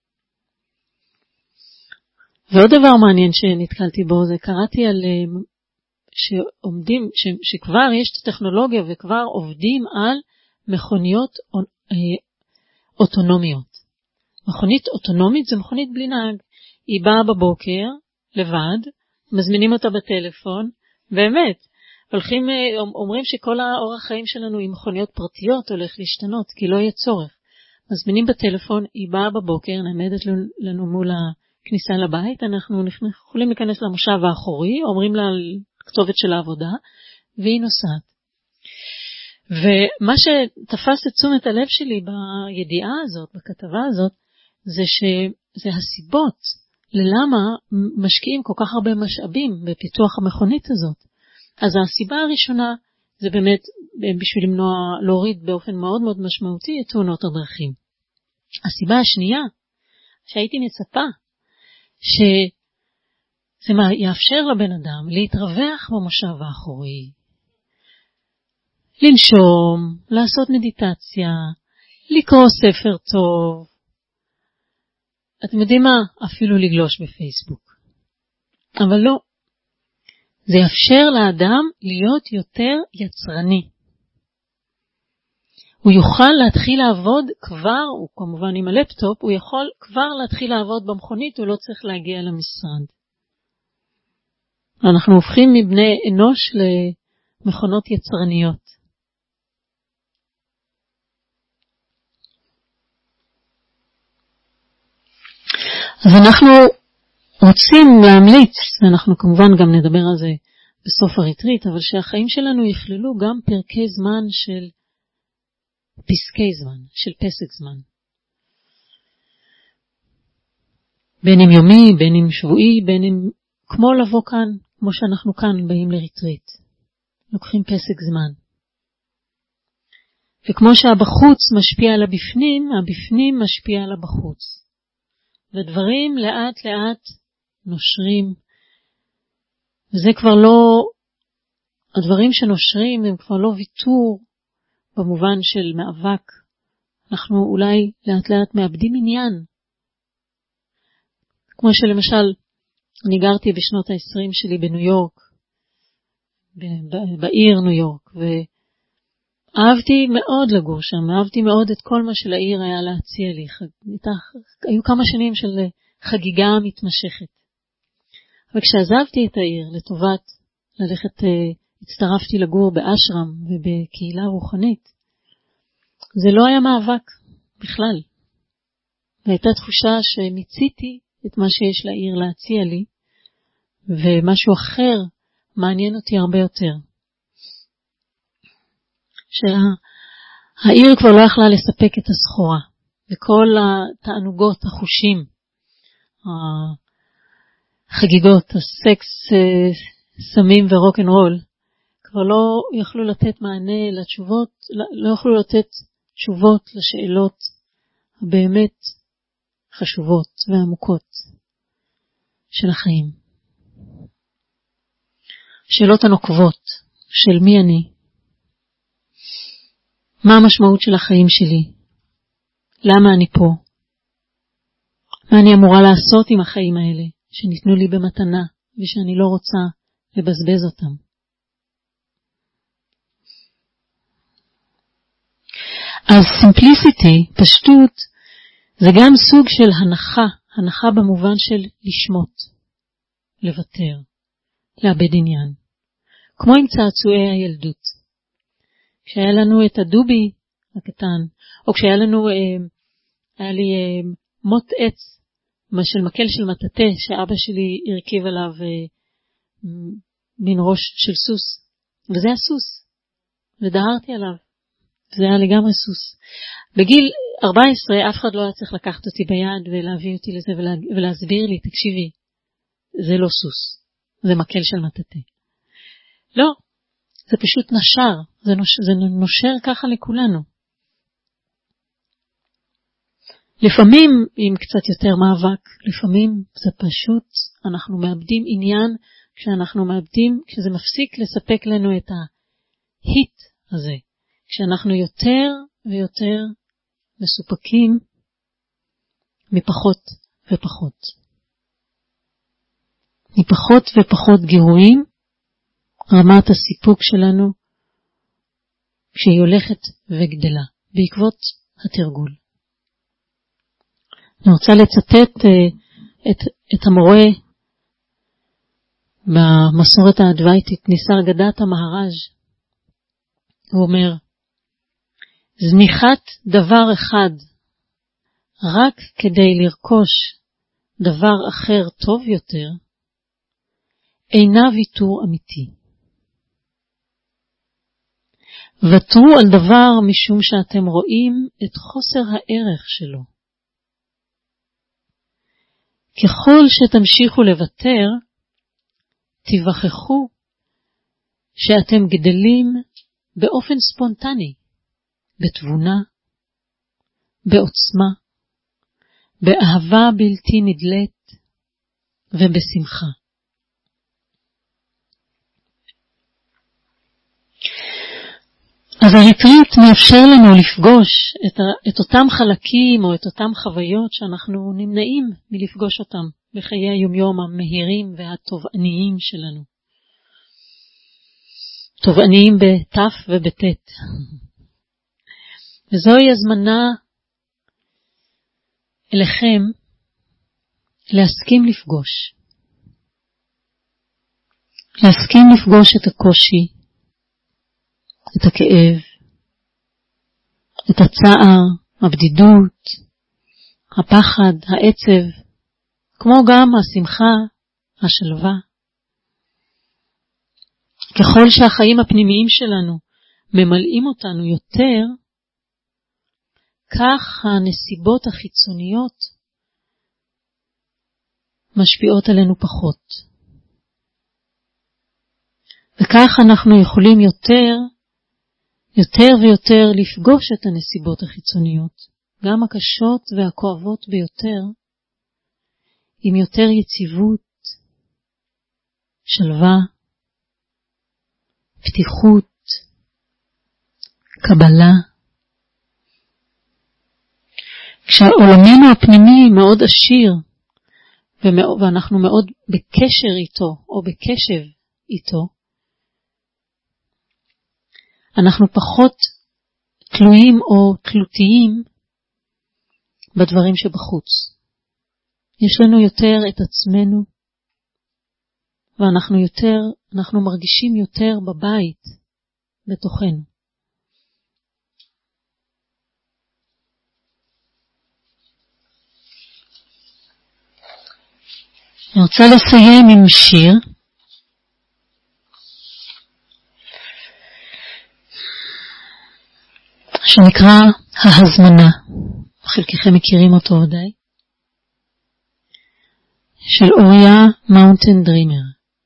ועוד דבר מעניין שנתקלתי בו, זה קראתי על שעומדים, ש, שכבר יש טכנולוגיה וכבר עובדים על מכוניות אוטונומיות. מכונית אוטונומית זה מכונית בלי נהג. היא באה בבוקר לבד, מזמינים אותה בטלפון, באמת, הולכים, אומרים שכל האורח חיים שלנו עם מכוניות פרטיות הולך להשתנות, כי לא יהיה צורך. מזמינים בטלפון, היא באה בבוקר, נעמדת לנו מול הכניסה לבית, אנחנו יכולים להיכנס למושב האחורי, אומרים לה כתובת של העבודה, והיא נוסעת. ומה שתפס את תשומת הלב שלי בידיעה הזאת, בכתבה הזאת, זה שזה הסיבות ללמה משקיעים כל כך הרבה משאבים בפיתוח המכונית הזאת. אז הסיבה הראשונה זה באמת בשביל למנוע, להוריד באופן מאוד מאוד משמעותי את תאונות הדרכים. הסיבה השנייה, שהייתי מצפה, שזה מה, יאפשר לבן אדם להתרווח במושב האחורי, לנשום, לעשות מדיטציה, לקרוא ספר טוב, אתם יודעים מה? אפילו לגלוש בפייסבוק. אבל לא. זה יאפשר לאדם להיות יותר יצרני. הוא יוכל להתחיל לעבוד כבר, הוא כמובן עם הלפטופ, הוא יכול כבר להתחיל לעבוד במכונית, הוא לא צריך להגיע למשרד. אנחנו הופכים מבני אנוש למכונות יצרניות. אז אנחנו רוצים להמליץ, ואנחנו כמובן גם נדבר על זה בסוף הריטריט, אבל שהחיים שלנו יכללו גם פרקי זמן של פסקי זמן, של פסק זמן. בין אם יומי, בין אם שבועי, בין אם כמו לבוא כאן, כמו שאנחנו כאן באים לריטריט. לוקחים פסק זמן. וכמו שהבחוץ משפיע על הבפנים, הבפנים משפיע על הבחוץ. ודברים לאט לאט נושרים. וזה כבר לא, הדברים שנושרים הם כבר לא ויתור במובן של מאבק. אנחנו אולי לאט לאט מאבדים עניין. כמו שלמשל, אני גרתי בשנות ה-עשרים שלי בניו יורק, בעיר ניו יורק, ואהבתי מאוד לגור שם, אהבתי מאוד את כל מה שלעיר היה להציע לי. היו כמה שנים של חגיגה מתמשכת. וכשעזבתי את העיר לטובת ללכת, הצטרפתי לגור באשרם ובקהילה רוחנית, זה לא היה מאבק בכלל. והייתה תחושה שמיציתי את מה שיש לעיר להציע לי, ומשהו אחר מעניין אותי הרבה יותר. שהעיר כבר לא יכלה לספק את הסחורה, וכל התענוגות, החושים, החגיגות, הסקס, סמים ורוק'נ'רול, כבר לא יכלו לתת מענה לתשובות, לא יכלו לתת תשובות לשאלות הבאמת חשובות ועמוקות של החיים. שאלות הנוקבות של מי אני, מה המשמעות של החיים שלי, למה אני פה, מה אני אמורה לעשות עם החיים האלה שניתנו לי במתנה ושאני לא רוצה לבזבז אותם. אז simplicity, פשטות, זה גם סוג של הנחה, הנחה במובן של לשמות, לוותר, לאבד עניין. כמו עם צעצועי הילדות. כשהיה לנו את הדובי הקטן, או כשהיה לנו, היה לי מוט עץ, של מקל של מטאטה, שאבא שלי הרכיב עליו מין ראש של סוס, וזה הסוס, ודהרתי עליו, זה היה לגמרי סוס. בגיל ארבע עשרה אף אחד לא היה צריך לקחת אותי ביד ולהביא אותי לזה ולה, ולהסביר לי, תקשיבי, זה לא סוס, זה מקל של מטאטא. לא, זה פשוט נשר, זה נושר, זה נושר ככה לכולנו. לפעמים עם קצת יותר מאבק, לפעמים זה פשוט, אנחנו מאבדים עניין, כשאנחנו מאבדים, כשזה מפסיק לספק לנו את ההיט הזה, כשאנחנו יותר ויותר מסופקים מפחות ופחות. מפחות ופחות גירויים, רמת הסיפוק שלנו, כשהיא הולכת וגדלה, בעקבות התרגול. אני רוצה לצטט את, את המורה במסורת האדווייתית, ניסרגדתה מהראז'. הוא אומר, זניחת דבר אחד רק כדי לרכוש דבר אחר טוב יותר, אינה ויתור אמיתי. ותרו על דבר משום שאתם רואים את חוסר הערך שלו. ככל שתמשיכו לוותר, תיווכחו שאתם גדלים באופן ספונטני, בתבונה, בעוצמה, באהבה בלתי נדלת ובשמחה. אז הריטריט מאפשר לנו לפגוש את, את אותם חלקים או את אותם חוויות שאנחנו נמנעים מלפגוש אותם בחיי היומיום המהירים והתובעניים שלנו. תובעניים בתף ובתת. וזוהי הזמנה אליכם להסכים לפגוש. להסכים לפגוש את הקושי, את הכאב, את הצער, הבדידות, הפחד, העצב, כמו גם השמחה, השלווה. ככל שהחיים הפנימיים שלנו ממלאים אותנו יותר, כך הנסיבות החיצוניות משפיעות עלינו פחות. וכך אנחנו יכולים יותר יותר ויותר לפגוש את הנסיבות החיצוניות, גם הקשות והכואבות ביותר, עם יותר יציבות, שלווה, פתיחות, קבלה. כשעולמנו הפנימי מאוד עשיר, ואנחנו מאוד בקשר איתו, או בקשב איתו, אנחנו פחות תלויים או תלותיים בדברים שבחוץ. יש לנו יותר את עצמנו, ואנחנו יותר, אנחנו מרגישים יותר בבית, בתוכנו. אני רוצה לסיים עם שיר, שנקרא ההזמנה, חלקכם מכירים אותו ודאי, של אוריה מאונטן דרימר.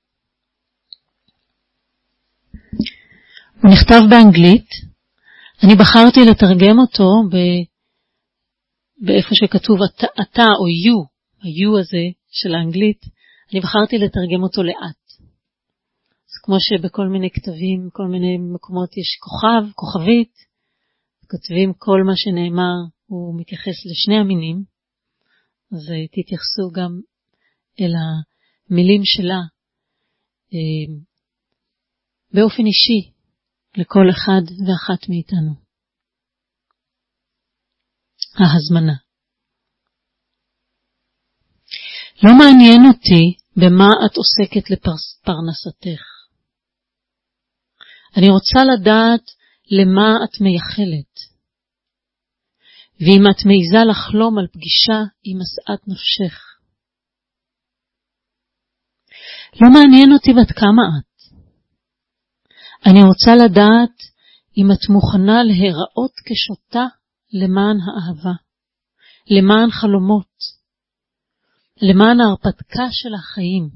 הוא נכתב באנגלית, אני בחרתי לתרגם אותו ב... באיפה שכתוב אתה, אתה או you, ה-you הזה של האנגלית, אני בחרתי לתרגם אותו לאט. אז כמו שבכל מיני כתבים, כל מיני מקומות יש כוכב, כוכבית, כותבים כל מה שנאמר הוא מתייחס לשני המינים, אז תתייחסו גם אל המילים שלה באופן אישי לכל אחד ואחת מאיתנו. ההזמנה. לא מעניין אותי במה את עוסקת לפרנסתך. אני רוצה לדעת למה את מייחלת, ואם את מעיזה לחלום על פגישה עם משאת נפשך. לא מעניין אותי בת כמה את. אני רוצה לדעת אם את מוכנה להיראות כשוטה למען האהבה, למען חלומות, למען ההרפתקה של החיים.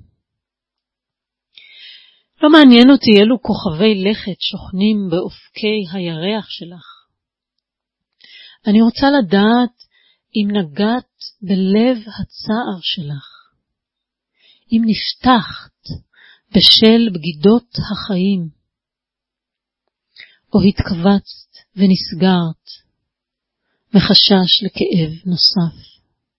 לא מעניין אותי אילו כוכבי לכת שוכנים באופקי הירח שלך. אני רוצה לדעת אם נגעת בלב הצער שלך, אם נפתחת בשל בגידות החיים, או התכווצת ונסגרת מחשש לכאב נוסף.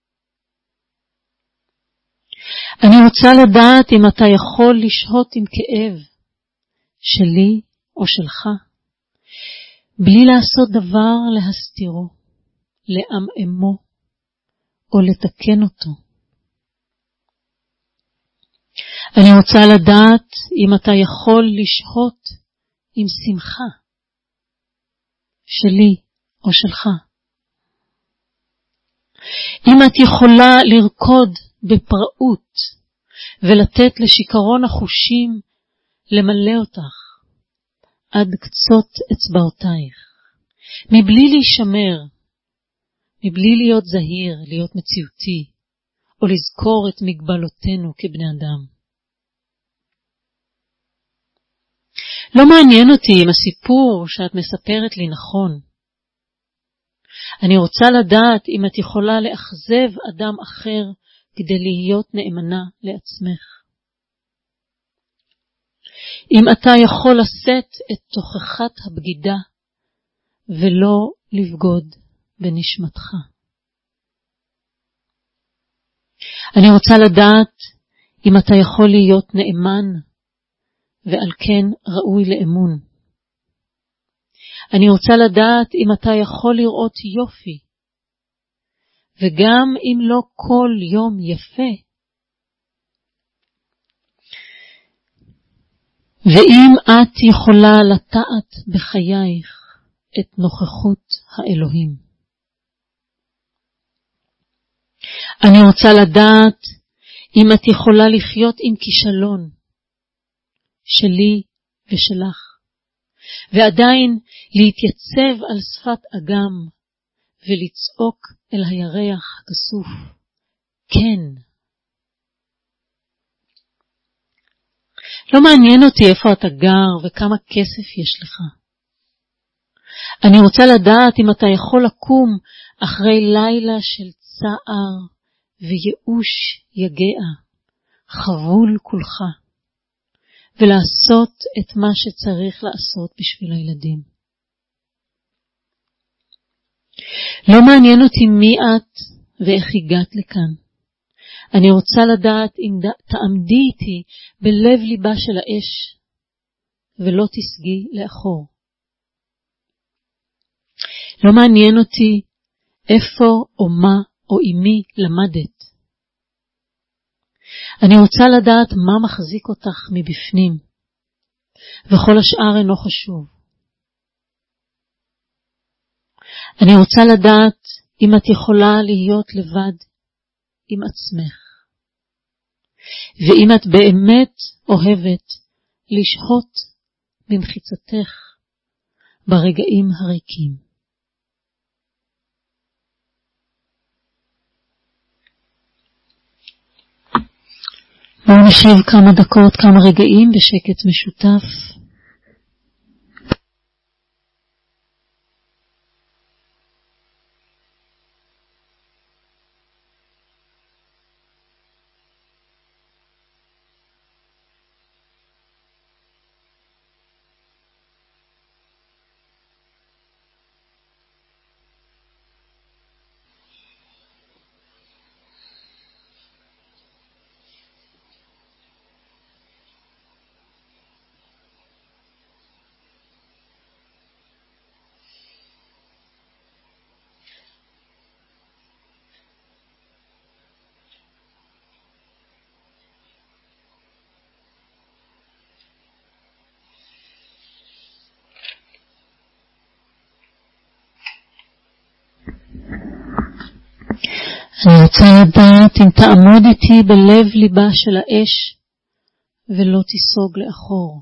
אני רוצה לדעת אם אתה יכול לשהות עם כאב שלי או שלך, בלי לעשות דבר להסתירו, לעמעמו או לתקן אותו. אני רוצה לדעת אם אתה יכול לשהות עם שמחה שלי או שלך. אם את יכולה לרקוד בפראות ולתת לשיקרון החושים למלא אותך עד קצות אצבעותייך, מבלי להישמר, מבלי להיות זהיר, להיות מציאותי, או לזכור את מגבלותינו כבני אדם. לא מעניין אותי אם הסיפור שאת מספרת לי נכון. אני רוצה לדעת אם את יכולה לאכזב אדם אחר כדי להיות נאמנה לעצמך. אם אתה יכול לשאת את תוכחת הבגידה ולא לבגוד בנשמתך. אני רוצה לדעת אם אתה יכול להיות נאמן ועל כן ראוי לאמון. אני רוצה לדעת אם אתה יכול לראות יופי, וגם אם לא כל יום יפה. ואם את יכולה לטעת בחייך את נוכחות האלוהים. אני רוצה לדעת אם את יכולה לחיות עם כישלון שלי ושלך, ועדיין להתייצב על שפת אגם ולצעוק אל הירח הכסוף, כן. לא מעניין אותי איפה אתה גר וכמה כסף יש לך. אני רוצה לדעת אם אתה יכול לקום אחרי לילה של צער וייאוש יגע, חבול כולך, ולעשות את מה שצריך לעשות בשביל הילדים. לא מעניין אותי מי את ואיך הגעת לכאן. אני רוצה לדעת אם תעמדי איתי בלב ליבה של האש, ולא תסגי לאחור. לא מעניין אותי איפה או מה או עם מי למדת. אני רוצה לדעת מה מחזיק אותך מבפנים, וכל השאר אינו חשוב. אני רוצה לדעת אם את יכולה להיות לבד עם עצמך, ואם את באמת אוהבת לשהות במחיצתך ברגעים הריקים. בואו נשב כמה דקות, כמה רגעים בשקט משותף. אני רוצה לדעת אם תעמוד איתי בלב ליבה של האש ולא תיסוג לאחור.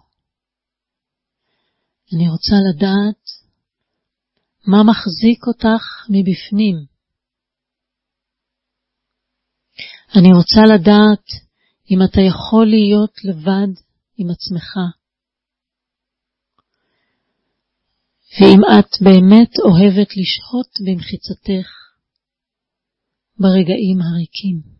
אני רוצה לדעת מה מחזיק אותך מבפנים. אני רוצה לדעת אם אתה יכול להיות לבד עם עצמך. ואם את באמת אוהבת לשהות במחיצתך ברגעים הריקים.